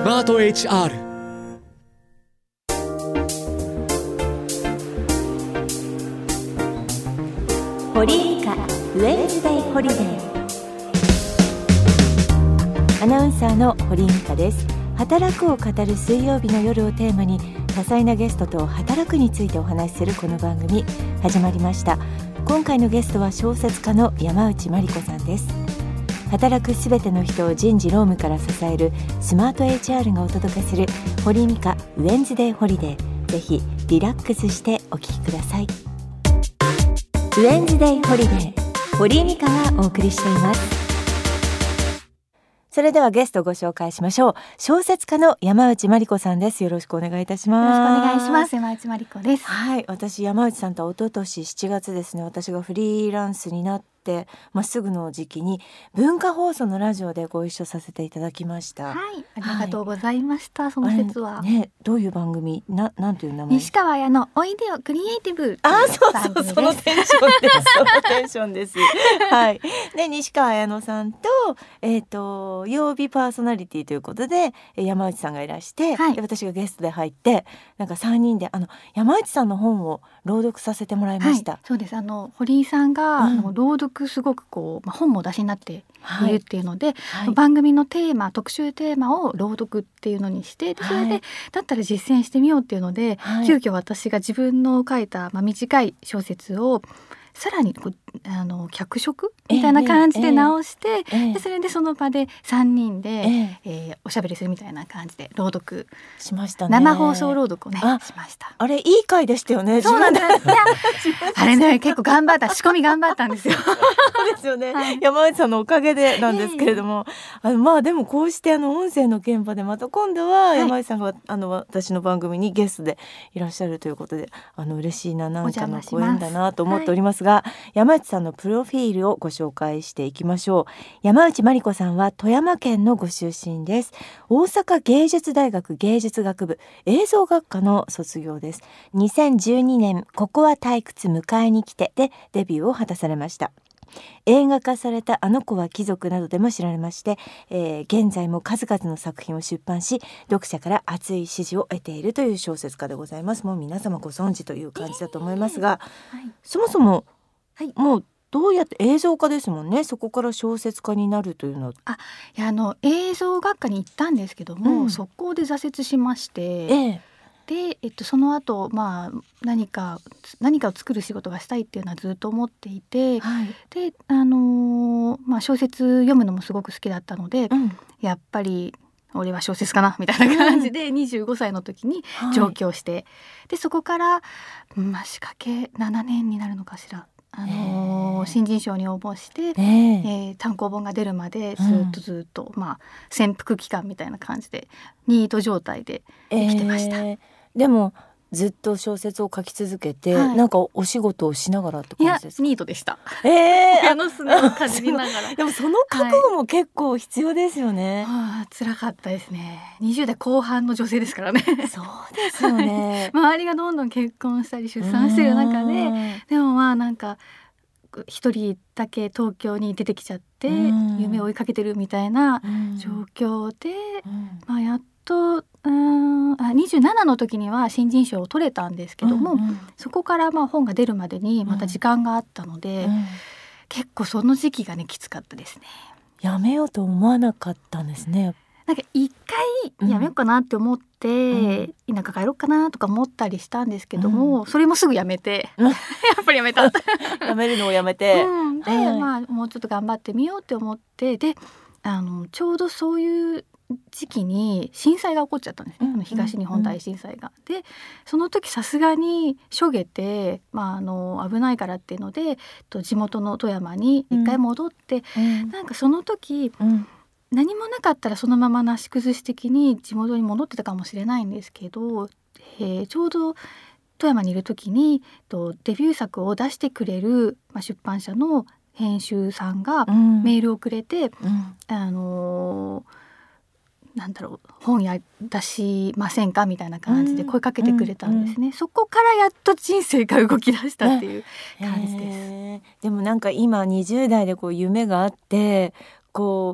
スマート HR。 堀井美香ウェンズデイホリデー。アナウンサーの堀井美香です。働くを語る水曜日の夜をテーマに多彩なゲストと働くについてお話しするこの番組始まりました。今回のゲストは小説家の山内真理子さんです。働くすべての人を人事労務から支えるスマート HR がお届けする堀井美香ウェンズデイホリデー。ぜひリラックスしてお聞きください。ウェンズデイホリデー、堀井美香がお送りしています。それではゲストをご紹介しましょう。小説家の山内真理子さんです。よろしくお願いいたします。 よろしくお願いします。山内真理子です。 はい、私山内さんとは一昨年7月ですね、私がフリーランスになってすぐの時期に文化放送のラジオでご一緒させていただきました。 はい、ありがとうございました、その説は、 ね、どういう番組なんていう名前？ 西川綾のおいでよクリエイティブ。 そうそのテンションですそのテンションですはい。で西川綾乃さんと曜日パーソナリティということで山内さんがいらして、はい、で私がゲストで入ってなんか3人で山内さんの本を朗読させてもらいました。 はい、そうです。堀井さんが、朗読すごく本も出しになっているっていうので、はい、番組のテーマ特集テーマを朗読っていうのにしてでそれで、はい、だったら実践してみようっていうので、はい、急遽私が自分の書いた、短い小説をさらに脚色みたいな感じで直して、でそれでその場で3人で、おしゃべりするみたいな感じで朗読しましたね。 生放送朗読をねしました。 あれいい回でしたよね。 そうなんですあれね結構頑張った仕込み頑張ったんですよそうですよね、はい、山内さんのおかげでなんですけれども、でもこうして音声の現場でまた今度は山内さんが、私の番組にゲストでいらっしゃるということで嬉しいな、なんかのご縁だなと思っておりますが、山内さんのプロフィールをご紹介していきましょう。山内真理子さんは富山県のご出身です。大阪芸術大学芸術学部映像学科の卒業です。2012年ここは退屈迎えに来てでデビューを果たされました。映画化されたあの子は貴族などでも知られまして、現在も数々の作品を出版し読者から熱い支持を得ているという小説家でございます。もう皆様ご存知という感じだと思いますが、そもそも、もうどうやって映像化ですもんね。そこから小説家になるというのは。 いや映像学科に行ったんですけども、速攻で挫折しまして、で、その後、何かを作る仕事がしたいっていうのはずっと思っていて、で、小説読むのもすごく好きだったので、やっぱり俺は小説かなみたいな感じで、25歳の時に上京して、でそこから、仕掛け7年になるのかしら。新人賞に応募して、単行本が出るまでずっと、潜伏期間みたいな感じでニート状態で生きてました。 でもずっと小説を書き続けて、なんかお仕事をしながらって感じですか？ いやニートでした。親のすねをかじりながらでもその覚悟も結構必要ですよね。 辛かったですね。20代後半の女性ですからね。 そうですよね周りがどんどん結婚したり出産してる中で、でもなんか一人だけ東京に出てきちゃって夢を追いかけてるみたいな状況で、やっと27の時には新人賞を取れたんですけども、そこから本が出るまでにまた時間があったので、結構その時期がねきつかったですね。 やめようと思わなかったんですね。 なんか一回やめようかなって思って、田舎帰ろうかなとか思ったりしたんですけども、それもすぐやめてやっぱりやめたやめるのをやめて、 で、もうちょっと頑張ってみようって思って、でちょうどそういう時期に震災が起こっちゃったんですね、東日本大震災が。でその時さすがにしょげて、危ないからっていうので地元の富山に一回戻って、なんかその時、何もなかったらそのままなし崩し的に地元に戻ってたかもしれないんですけど、ちょうど富山にいる時にデビュー作を出してくれる、出版社の編集さんがメールをくれて、本や出しませんかみたいな感じで声かけてくれたんですね。そこからやっと人生が動き出したっていう感じです。 でもなんか今20代で夢があって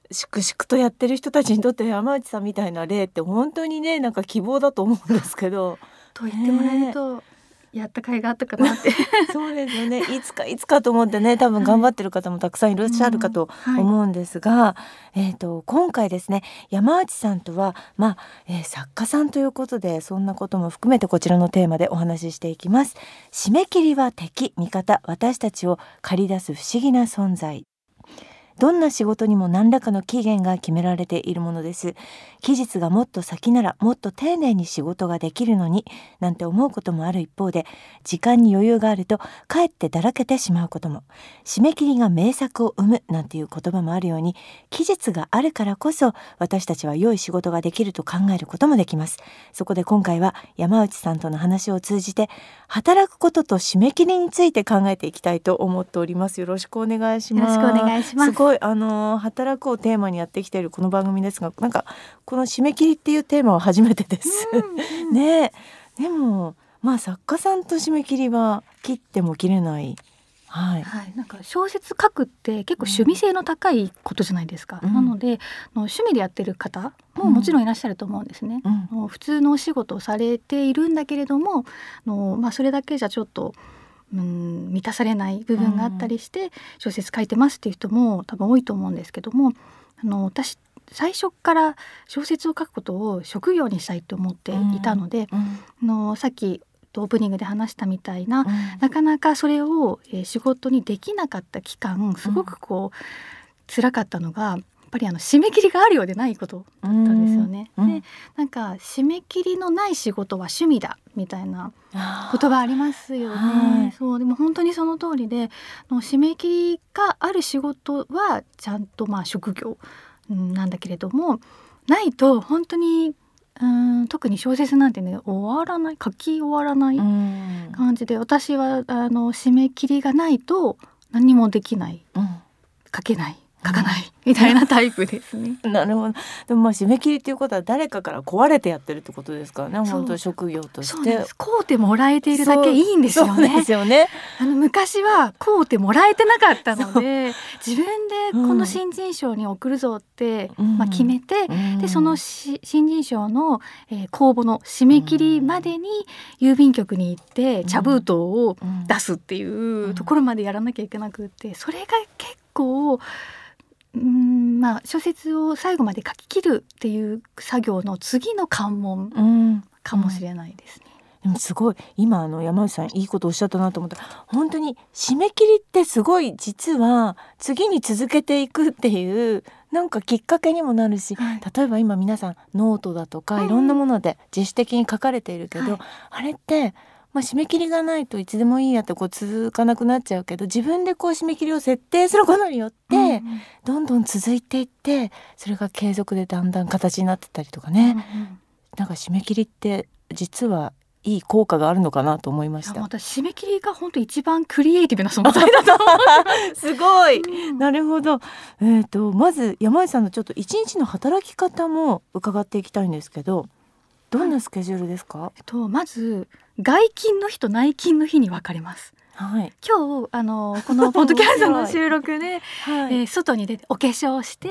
粛々とやってる人たちにとって山内さんみたいな例って本当にねなんか希望だと思うんですけどと言ってもらえると、やった甲斐があったかなってそうですよね。いつかと思ってね多分頑張ってる方もたくさんいらっしゃるかと思うんですが、今回ですね山内さんとは、作家さんということでそんなことも含めてこちらのテーマでお話ししていきます。締め切りは敵味方、私たちを駆り出す不思議な存在。どんな仕事にも何らかの期限が決められているものです。期日がもっと先ならもっと丁寧に仕事ができるのになんて思うこともある一方で、時間に余裕があるとかえってだらけてしまうことも。締め切りが名作を生むなんていう言葉もあるように、期日があるからこそ私たちは良い仕事ができると考えることもできます。そこで今回は山内さんとの話を通じて働くことと締め切りについて考えていきたいと思っております。よろしくお願いします。 よろしくお願いします。 すごい働くをテーマにやってきているこの番組ですが、なんかこの締め切りっていうテーマは初めてです、ね。でも作家さんと締め切りは切っても切れない、 なんか小説書くって結構趣味性の高いことじゃないですか、なので趣味でやってる方ももちろんいらっしゃると思うんですね、普通のお仕事をされているんだけれどもそれだけじゃちょっと満たされない部分があったりして小説書いてますっていう人も多分多いと思うんですけども、私最初から小説を書くことを職業にしたいと思っていたので、さっきオープニングで話したみたいな、なかなかそれを仕事にできなかった期間すごく辛かったのがやっぱり締め切りがあるようでないことだったんですよね。でなんか締め切りのない仕事は趣味だみたいな言葉ありますよね。そうでも本当にその通りで締め切りがある仕事はちゃんと職業なんだけれどもないと本当に特に小説なんてね書き終わらない感じで、私は締め切りがないと何もできない、書けない書かないみたいなタイプですね。 なるほど。でも締め切りっていうことは誰かから壊れてやってるってことですからね。本当職業としてそうです。買うてもらえているだけいいんですよね。 そうですよね。 昔は買うてもらえてなかったので自分でこの新人賞に送るぞって決めて、でその新人賞の公募の締め切りまでに郵便局に行って茶封筒を出すっていうところまでやらなきゃいけなくって、それが結構小説を最後まで書き切るっていう作業の次の関門かもしれないですね。 でもすごい今山内さんいいことおっしゃったなと思った。本当に締め切りってすごい実は次に続けていくっていうなんかきっかけにもなるし、例えば今皆さんノートだとかいろんなもので自主的に書かれているけど、あれって締め切りがないといつでもいいやって続かなくなっちゃうけど、自分で締め切りを設定することによって、どんどん続いていってそれが継続でだんだん形になってたりとかね、なんか締め切りって実はいい効果があるのかなと思いました。 締め切りが本当一番クリエイティブな存在だと思うすごい、なるほど。まず山内さんのちょっと一日の働き方も伺っていきたいんですけど、どんなスケジュールですか？ まず外勤の日と内勤の日に分かれます。今日このポッドキャストの収録で、外に出てお化粧して、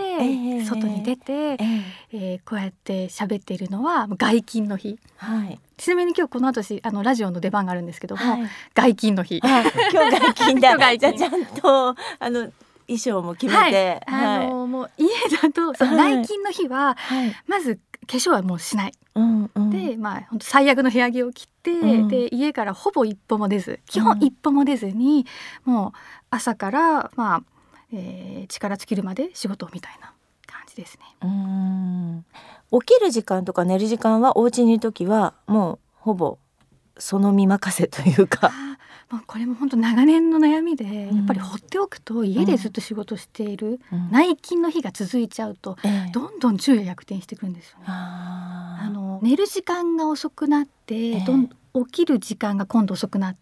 外に出て、こうやって喋っているのは外勤の日、ちなみに今日この後ラジオの出番があるんですけども、外勤の日今日外勤だじゃあちゃんと衣装も決めて、 もう家だと内勤の日は、まず化粧はもうしない、で本当最悪の部屋着を着て、で家からほぼ一歩も出ず、基本一歩も出ずに、もう朝から力尽きるまで仕事みたいな感じですね。 起きる時間とか寝る時間はお家にいるときはもうほぼその身任せというか。 これも本当長年の悩みで、やっぱり放っておくと家でずっと仕事している、内勤の日が続いちゃうと、どんどん昼夜逆転してくるんですよね。寝る時間が遅くなって、起きる時間が今度遅くなって、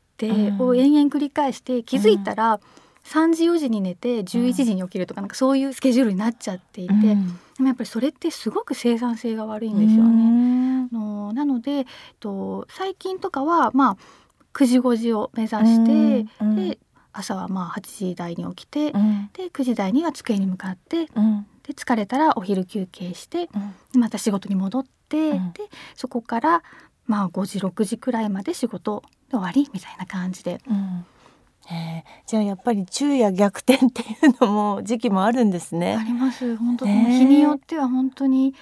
を延々繰り返して、気づいたら3時4時に寝て11時に起きるとか、なんかそういうスケジュールになっちゃっていて、でもやっぱりそれってすごく生産性が悪いんですよね。なので最近とかは9時5時を目指して、で朝は8時台に起きて、で9時台には机に向かって、 で疲れたらお昼休憩して、でまた仕事に戻って、でそこからまあ5時6時くらいまで仕事で終わりみたいな感じで、 じゃあやっぱり昼夜逆転っていうのも時期もあるんですね。 あります。本当、日によっては本当に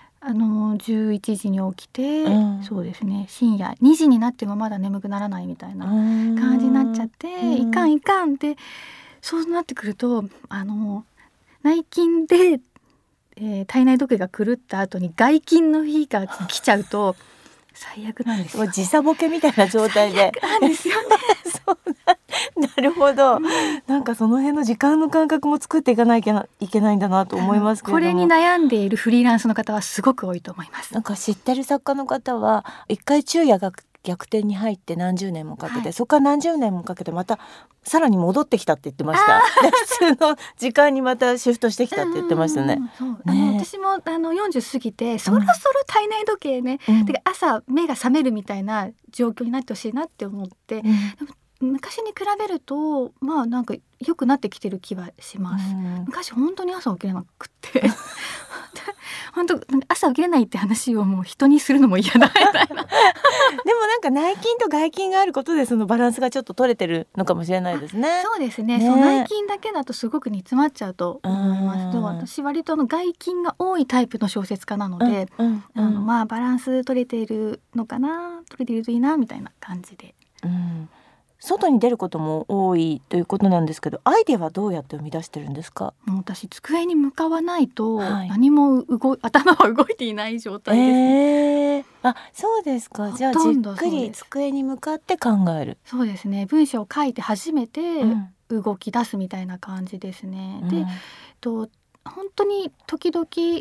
11時に起きて、そうですね、深夜2時になってもまだ眠くならないみたいな感じになっちゃって、いかんいかんって、そうなってくると内勤で、体内時計が狂った後に外勤の日が来ちゃうと最悪なんですよ、 時差ボケみたいな状態で。 最悪なんですよね。 そうなるほど、なんかその辺の時間の感覚も作っていかなきゃいけないんだなと思いますけれども、 これに悩んでいるフリーランスの方はすごく多いと思います。 なんか知ってる作家の方は一回昼夜が逆転に入って何十年もかけて、そこから何十年もかけてまたさらに戻ってきたって言ってました。普通の時間にまたシフトしてきたって言ってましたね。 私も40過ぎてそろそろ体内時計ね、てか朝目が覚めるみたいな状況になってほしいなって思って、でも昔に比べるとまあなんか良くなってきてる気はします。昔本当に朝起きれなくって本当朝起きれないって話をもう人にするのも嫌だみたいなでもなんか内勤と外勤があることでそのバランスがちょっと取れてるのかもしれないですね。 そうですね。そう、内勤だけだとすごく煮詰まっちゃうと思います。私割と外勤が多いタイプの小説家なので、まあバランス取れているのかな、取れているといいなみたいな感じで、 外に出ることも多いということなんですけど、アイデアはどうやって生み出してるんですか？ もう私机に向かわないと何も頭は動いていない状態です。 あ、そうですか。じゃあじっくり机に向かって考える。 そうですね。文章を書いて初めて動き出すみたいな感じですね。で、本当に時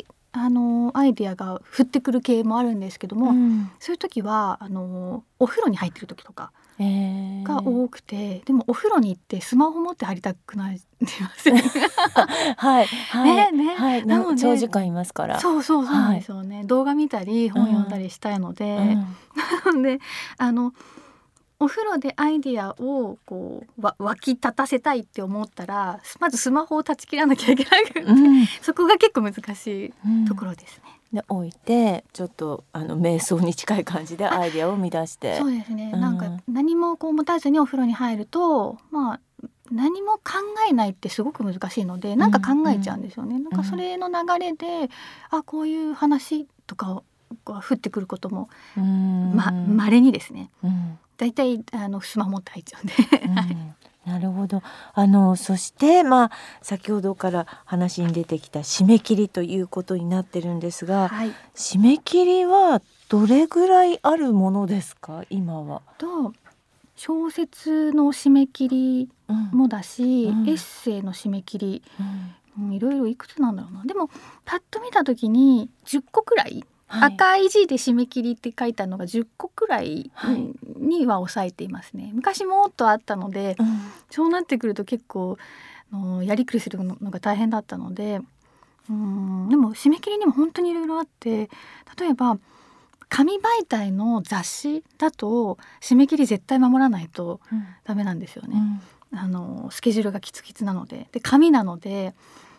々アイデアが降ってくる系もあるんですけども、そういう時はお風呂に入ってる時とかが多くて、でもお風呂に行ってスマホ持って入りたくなりますね。 はいはい、なので長時間いますから。 そうなんですよね。動画見たり本読んだりしたいので、なのでお風呂でアイディアをこう湧き立たせたいって思ったらまずスマホを断ち切らなきゃいけなくて、そこが結構難しいところですね。 で置いてちょっと瞑想に近い感じでアイデアを生み出して。 そうですね。なんか何も持たずにお風呂に入ると、まあ何も考えないってすごく難しいので、なんか考えちゃうんですよね。なんかそれの流れで、こういう話とかが降ってくることも稀にですね。だいたいスマホ持って入っちゃうんで。 なるほど。そして先ほどから話に出てきた締め切りということになってるんですが、締め切りはどれぐらいあるものですか今は？ 小説の締め切りもだし、エッセイの締め切り、いろいろいくつなんだろうな。でもパッと見た時に10個くらい、赤い字で締め切りって書いたのが10個くらいには抑えていますね。昔もっとあったので、そうなってくると結構やりくりするのが大変だったので、でも締め切りにも本当にいろいろあって、例えば紙媒体の雑誌だと締め切り絶対守らないとダメなんですよね。スケジュールがキツキツなので、紙なので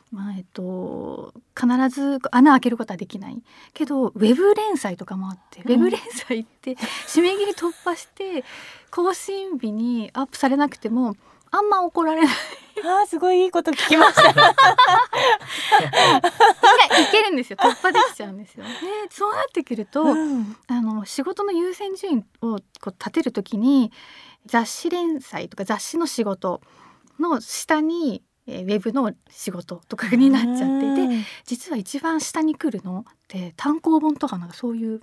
必ず穴開けることはできないけど、ウェブ連載とかもあって、ウェブ連載って締め切り突破して更新日にアップされなくてもあんま怒られない。 すごいいいこと聞きました。いけるんですよ。突破できちゃうんですよ。そうなってくると、仕事の優先順位を立てるときに雑誌連載とか雑誌の仕事の下にウェブの仕事とかになっちゃって、で実は一番下に来るのって単行本とかなんかそういう。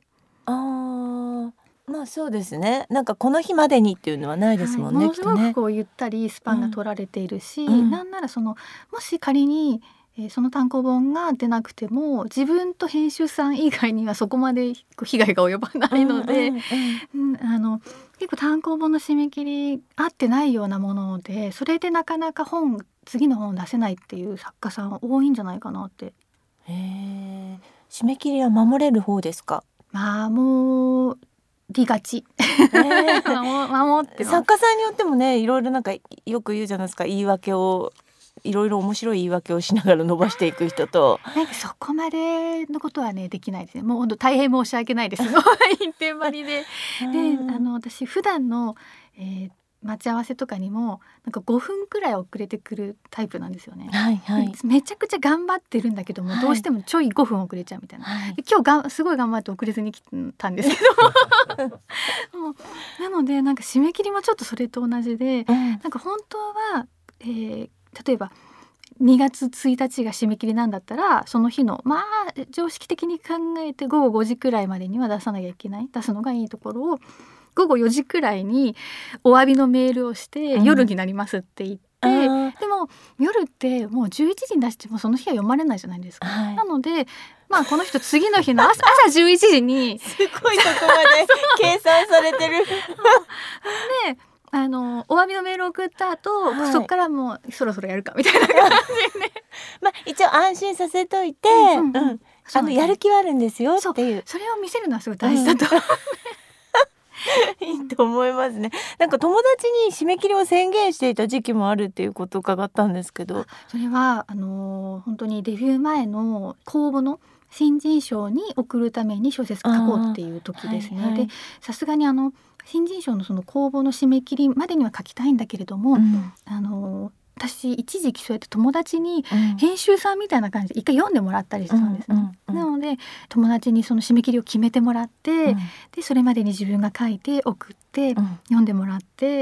そうですね。なんかこの日までにっていうのはないですもんね。 ものすごくゆったりスパンが取られているし、なんならもし仮にその単行本が出なくても自分と編集さん以外にはそこまで被害が及ばないので、結構単行本の締め切り合ってないようなもので、それでなかなか次の本出せないっていう作家さん多いんじゃないかなって。 締め切りは守れる方ですか？ もうりがち。守ってます。 作家さんによってもね、いろいろなんかよく言うじゃないですか、言い訳をいろいろ面白い言い訳をしながら伸ばしていく人となんかそこまでのことはねできないですね。もう本当大変申し訳ないです一点張りで。で私普段の、待ち合わせとかにもなんか5分くらい遅れてくるタイプなんですよね。 はいはい、 めちゃくちゃ頑張ってるんだけども、どうしてもちょい5分遅れちゃうみたいな、 はい、 今日すごい頑張って遅れずに来たんですけどもうなのでなんか締め切りもちょっとそれと同じで、なんか本当は、例えば2月1日が締め切りなんだったらその日のまあ常識的に考えて午後5時くらいまでには出さなきゃいけない、出すのがいいところを午後4時くらいにお詫びのメールをして、夜になりますって言って、でも夜ってもう11時に出してもその日は読まれないじゃないですか、はい、なのでまあこの人次の日の朝11時にすごいとこまで計算されてるでお詫びのメールを送った後、はい、そっからもうそろそろやるかみたいな感じでねまあ一応安心させといて、やる気はあるんですよっていう、 それを見せるのはすごい大事だと、 いいと思いますね。なんか友達に締め切りを宣言していた時期もあるっていうことを伺ったんですけど、 それは本当にデビュー前の公募の新人賞に送るために小説書こうっていう時ですね、はいはい、でさすがに新人賞のその公募の締め切りまでには書きたいんだけれども、私一時期そうやって友達に編集さんみたいな感じで一回読んでもらったりしたんですね、なので友達にその締め切りを決めてもらって、でそれまでに自分が書いて送って、読んでもらって、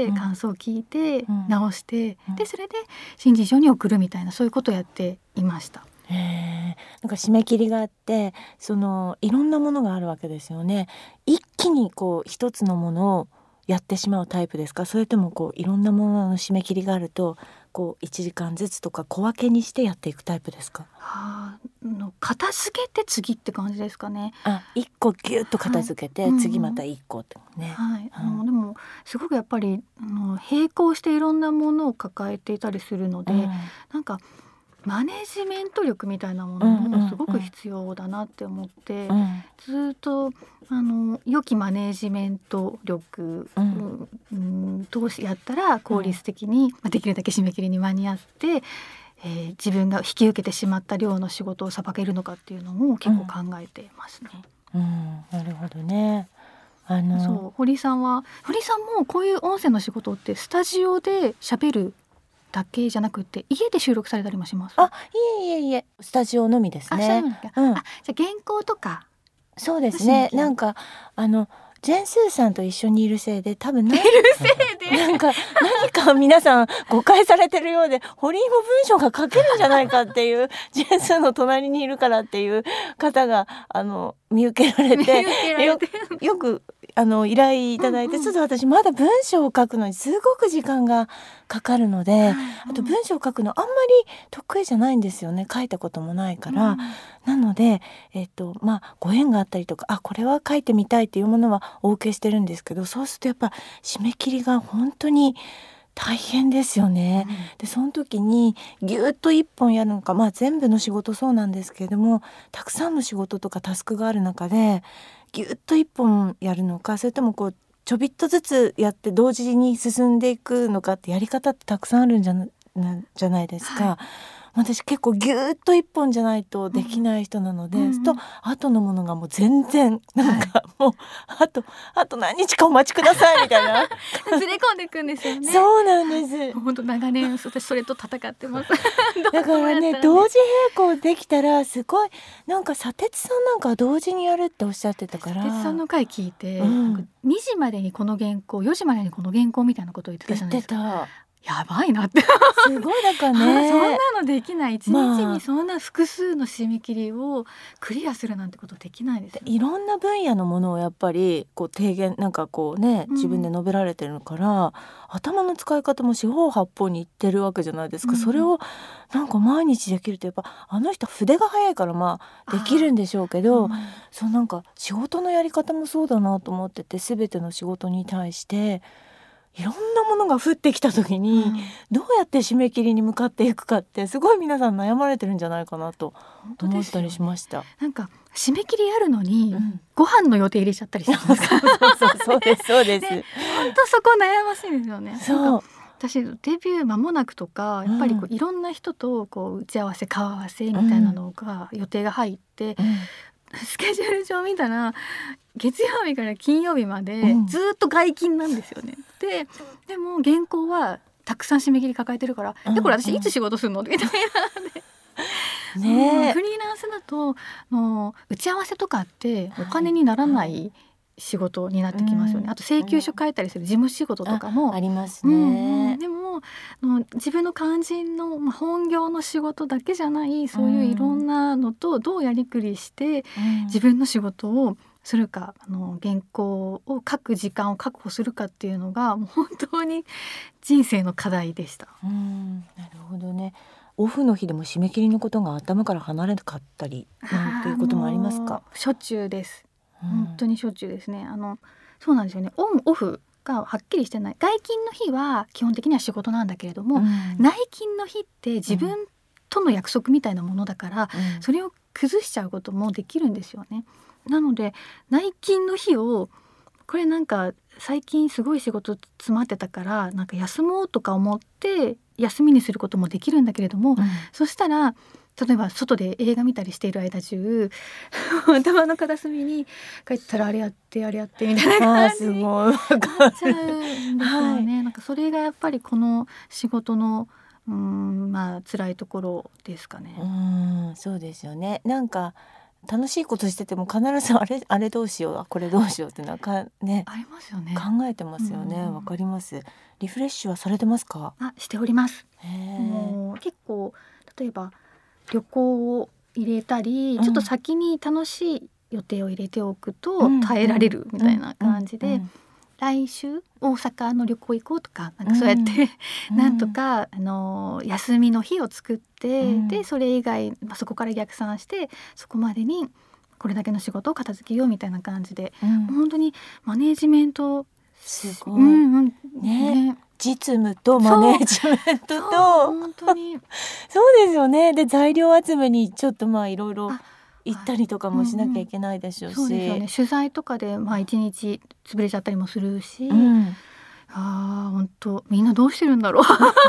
感想を聞いて、直して、でそれで新人賞に送るみたいなそういうことをやっていました。 なんか締め切りがあっていろんなものがあるわけですよね。一気にこう一つのものをやってしまうタイプですか、それともこういろんなものの締め切りがあるとこう1時間ずつとか小分けにしてやっていくタイプですか？ 片付けて次って感じですかね。 1個ギュッと片付けて、次また1個ってね、 でもすごくやっぱり並行していろんなものを抱えていたりするので、なんかマネジメント力みたいなものもすごく必要だなって思って、ずっと良きマネジメント力通しやったら効率的に、できるだけ締め切りに間に合って、自分が引き受けてしまった量の仕事をさばけるのかっていうのも結構考えてますね。 なるほどね。 そう堀さんもこういう音声の仕事ってスタジオで喋るだけじゃなくて家で収録されたりもします？ いえスタジオのみですね。じゃあ原稿とか。 そうですね。なんかジェンスーさんと一緒にいるせいで多分なんか何か皆さん誤解されてるようで、堀井も文章が書けるんじゃないかっていうジェンスーの隣にいるからっていう方が見受けられてよく依頼いただいて、ちょっと私まだ文章を書くのにすごく時間がかかるので、あと文章を書くのあんまり得意じゃないんですよね。書いたこともないから、なのでご縁があったりとかこれは書いてみたいっていうものはお受けしてるんですけど、そうするとやっぱ締め切りが本当に大変ですよね、でその時にぎゅっと一本やるのか、全部の仕事そうなんですけれども、たくさんの仕事とかタスクがある中でぎゅっと一本やるのか、それともこうちょびっとずつやって同時に進んでいくのかってやり方ってたくさんあるんじゃないですか、私結構ギューッと一本じゃないとできない人なので、と後のものがもう全然なんかもうあと何日かお待ちくださいみたいなずれ込んでいくんですよね。 そうなんです。 本当長年私それと戦ってますだからね同時並行できたらすごい、なんか砂鉄さんなんか同時にやるっておっしゃってたから、 砂鉄さんの回聞いて、2時までにこの原稿4時までにこの原稿みたいなことを言ってたじゃないですか。やばいなってすごいだからねそんなのできない。一日にそんな複数の締め切りをクリアするなんてことできないですよね。 いろんな分野のものをやっぱりこう提言なんかこうね自分で述べられてるから、頭の使い方も四方八方にいってるわけじゃないですか、それをなんか毎日できるってやっぱ人筆が早いからできるんでしょうけど、そうなんか仕事のやり方もそうだなと思ってて、全ての仕事に対していろんなものが降ってきた時に、どうやって締め切りに向かっていくかってすごい皆さん悩まれてるんじゃないかなと思ったりしました。 なんか締め切りあるのに、ご飯の予定入れちゃったりしてますそうです本当そこ悩ましいですよね。 そう私デビュー間もなくとかやっぱりいろんな人と打ち合わせ顔合わせみたいなのが予定が入って、スケジュール帳見たら月曜日から金曜日までずっと外勤なんですよね。でも原稿はたくさん締め切り抱えてるから、でこれ私いつ仕事するのみたいなフリーランスだと打ち合わせとかってお金にならない仕事になってきますよね。あと請求書書いたりする事務仕事とかもありますね。 でも自分の肝心の、本業の仕事だけじゃないそういういろんなのとどうやりくりして自分の仕事をするか、原稿を書く時間を確保するかっていうのがもう本当に人生の課題でした。 なるほどね。オフの日でも締め切りのことが頭から離れなかったりということもありますか？ しょっちゅうです。本当にしょっちゅうですね。そうなんですよね。オンオフがはっきりしてない。外勤の日は基本的には仕事なんだけれども、内勤の日って自分との約束みたいなものだから、それを崩しちゃうこともできるんですよね。なので内勤の日をこれなんか最近すごい仕事詰まってたからなんか休もうとか思って休みにすることもできるんだけれども、そしたら例えば外で映画見たりしている間中頭の片隅に帰ったらあれやってあれやってみたいな感じになっちゃうんですよね。なんかそれがやっぱりこの仕事の辛いところですかね。 そうですよね。なんか楽しいことしてても必ずあれどうしようこれどうしようってなんかねありますよね。 考えてますよね。わかります。リフレッシュはされてますか？ しております。もう結構例えば旅行を入れたり、ちょっと先に楽しい予定を入れておくと耐えられるみたいな感じで、来週大阪の旅行行こうとかなんかそうやって、なんとか休みの日を作って、でそれ以外、そこから逆算してそこまでにこれだけの仕事を片付けようみたいな感じで、本当にマネージメントすごい、ね。実務とマネージメントと本当にそうですよね。で材料集めにちょっといろいろ行ったりとかもしなきゃいけないでしょうし、 そうですよね。取材とかで一日潰れちゃったりもするし、本当みんなどうしてるんだろう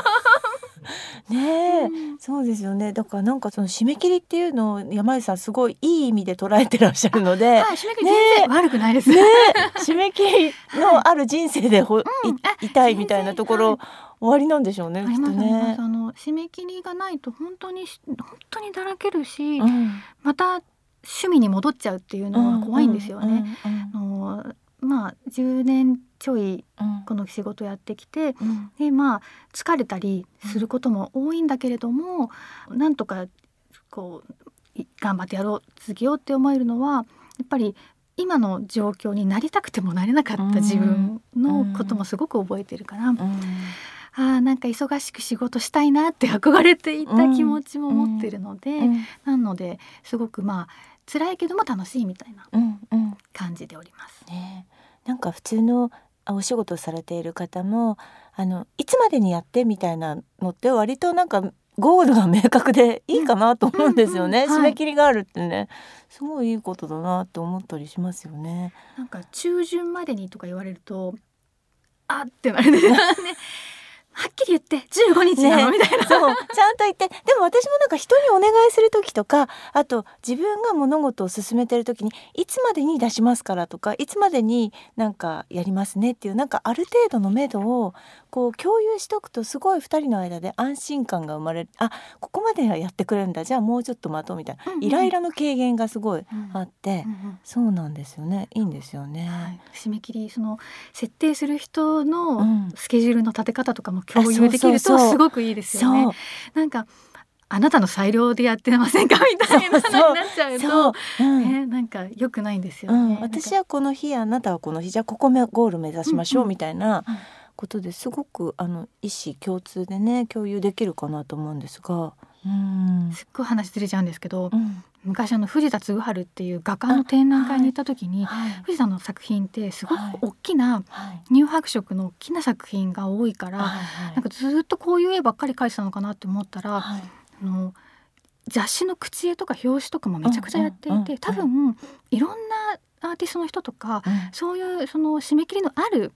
ねそうですよね。だからなんかその締め切りっていうのを山井さんすごいいい意味で捉えてらっしゃるので、 締め切り全然悪くないです締め切りのある人生でいたいみたいなところ終わりなんでしょうね。きっとね。 締め切りがないと本当にだらけるし、また趣味に戻っちゃうっていうのは怖いんですよね。10年ちょいこの仕事やってきて、で疲れたりすることも多いんだけれども、なんとか頑張って続けようって思えるのはやっぱり今の状況になりたくてもなれなかった自分のこともすごく覚えてるから、なんか忙しく仕事したいなって憧れていた気持ちも持ってるので、なのですごく辛いけども楽しいみたいな感じでおります。 なんか普通のお仕事されている方もいつまでにやってみたいなのって割となんかゴールが明確でいいかなと思うんですよね。締め切りがあるってねすごいいいことだなって思ったりしますよね。 なんか中旬までにとか言われるとってなるんですよねはっきり言って15日なのみたいな、 そうちゃんと言って。でも私もなんか人にお願いする時とか、あと自分が物事を進めてる時にいつまでに出しますからとかいつまでになんかやりますねっていうなんかある程度の目処を共有しておくとすごい2人の間で安心感が生まれる。ここまでやってくれるんだ、じゃあもうちょっと待とうみたいな、イライラの軽減がすごいあって、そうなんですよね。いいんですよね。 締め切り設定する人のスケジュールの立て方とかも共有できるとすごくいいですよね。なんかあなたの裁量でやってませんかみたいなのになっちゃうとなんか良くないんですよね。 私はこの日あなたはこの日じゃあここゴール目指しましょうみたいなことですごく意思共通でね共有できるかなと思うんですが、 すっごい話ずれちゃうんですけど、昔藤田嗣治っていう画家の展覧会に行った時に、藤田の作品ってすごく大きな、乳白色の大きな作品が多いから、なんかずっとこういう絵ばっかり描いてたのかなって思ったら、雑誌の口絵とか表紙とかもめちゃくちゃやっていて、多分いろんなアーティストの人とか、そういうその締め切りのある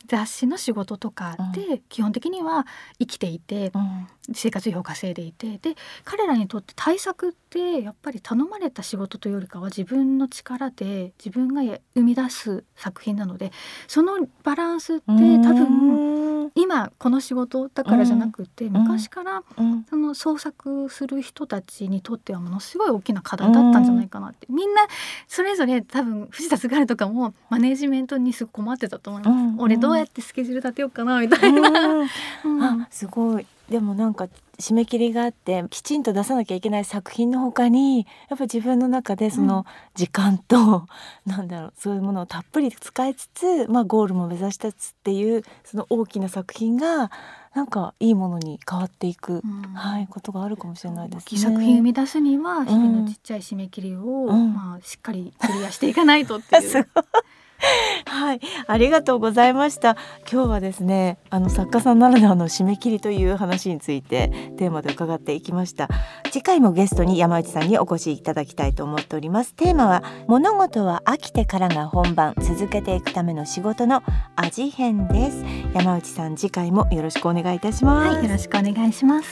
雑誌の仕事とかで基本的には生きていて、生活費を稼いでいて、で彼らにとって大作ってやっぱり頼まれた仕事というよりかは自分の力で自分が生み出す作品なので、そのバランスって多分今この仕事だからじゃなくて、昔からその創作する人たちにとってはものすごい大きな課題だったんじゃないかなって。みんなそれぞれ多分藤田嗣治とかもマネージメントにすごい困ってたと思います。俺どうやってスケジュール立てようかなみたいな。 あ、すごい。でもなんか締め切りがあってきちんと出さなきゃいけない作品の他にやっぱり自分の中でその時間と、なんだろう、そういうものをたっぷり使いつつ、ゴールも目指しつつっていうその大きな作品がなんかいいものに変わっていく、ことがあるかもしれないですね。大きい作品を生み出すには日々のちっちゃい締め切りを、しっかりクリアしていかないとっていう。 はい、ありがとうございました。今日はですね、作家さんならではの締め切りという話についてテーマで伺っていきました。次回もゲストに山内さんにお越しいただきたいと思っております。テーマは物事は飽きてからが本番、続けていくための仕事の味編です。山内さん、次回もよろしくお願いいたします。 はい、よろしくお願いします。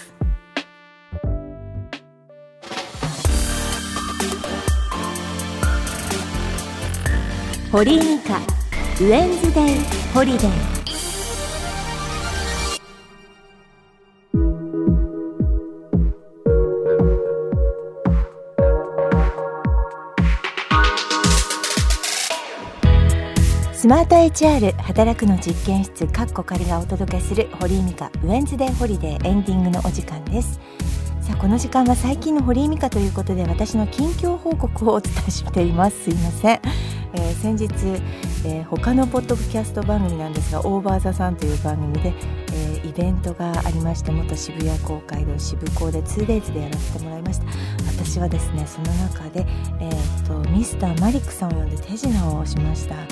堀井美香ウェンズデイホリデー。スマート HR 働くの実験室仮がお届けする堀井美香ウェンズデイホリデーエンディングのお時間です。さあ、この時間は最近の堀井美香ということで私の近況報告をお伝えしています。すいません。先日、他のポッドキャスト番組なんですが、オーバーザさんという番組で、イベントがありまして、元渋谷公会堂渋港で 2days でやらせてもらいました。私はですね、その中で、ミスターマリックさんを呼んで手品をしました。はい、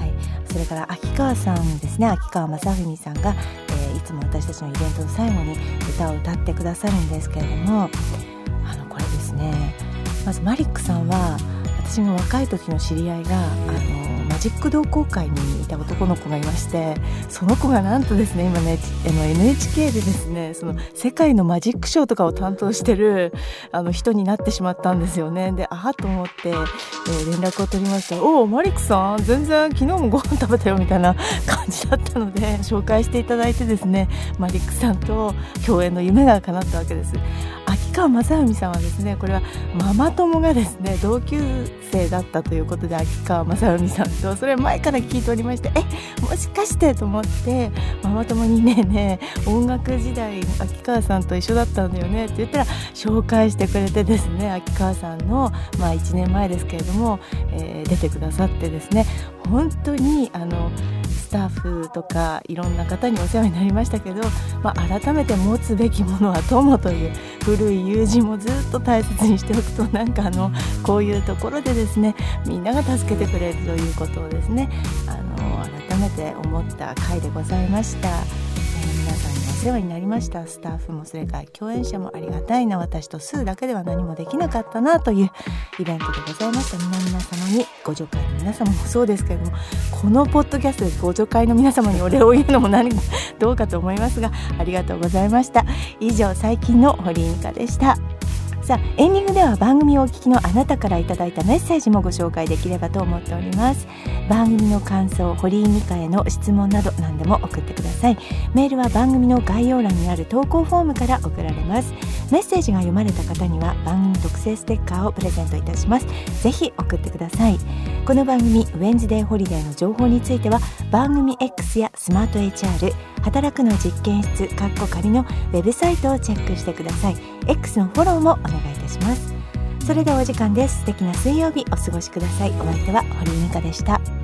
それから秋川さんですね、秋川雅文さんが、いつも私たちのイベントの最後に歌を歌ってくださるんですけれども、これですね、まずマリックさんは私の若い時の知り合いがマジック同好会にいた男の子がいまして、その子がなんとですね、今ねNHK でですね、その世界のマジックショーとかを担当してる人になってしまったんですよね。で、あと思って、連絡を取りました。おマリックさん、全然昨日もご飯食べたよみたいな感じだったので紹介していただいてですね、マリックさんと共演の夢が叶ったわけです。秋川雅文さんはですね、これはママ友がですね同級生だったということで、秋川雅文さんとそれ前から聞いておりまして、もしかしてと思って、ママ友にね音楽時代秋川さんと一緒だったんだよねって言ったら紹介してくれてですね、秋川さんの、1年前ですけれども、出てくださってですね、本当にスタッフとかいろんな方にお世話になりましたけど、改めて持つべきものは友という古い友人もずっと大切にしておくと、なんかこういうところでですね、みんなが助けてくれるということをですね、改めて思った回でございました。皆さんにお世話になりました。スタッフもそれから共演者もありがたいな、私とスーだけでは何もできなかったなというイベントでございました。皆様に、ご助会の皆様もそうですけれども、このポッドキャストでご助会の皆様にお礼を言うのもどうかと思いますが、ありがとうございました。以上、最近の堀井美香でした。さあ、エンディングでは番組をお聞きのあなたからいただいたメッセージもご紹介できればと思っております。番組の感想、堀井美香への質問など何でも送ってください。メールは番組の概要欄にある投稿フォームから送られます。メッセージが読まれた方には番組特製ステッカーをプレゼントいたします。ぜひ送ってください。この番組ウェンズデーホリデーの情報については番組 X やスマート HR 働くの実験室仮のウェブサイトをチェックしてください。 X のフォローもお願いいたします。それではお時間です。素敵な水曜日お過ごしください。お相手は堀井美香でした。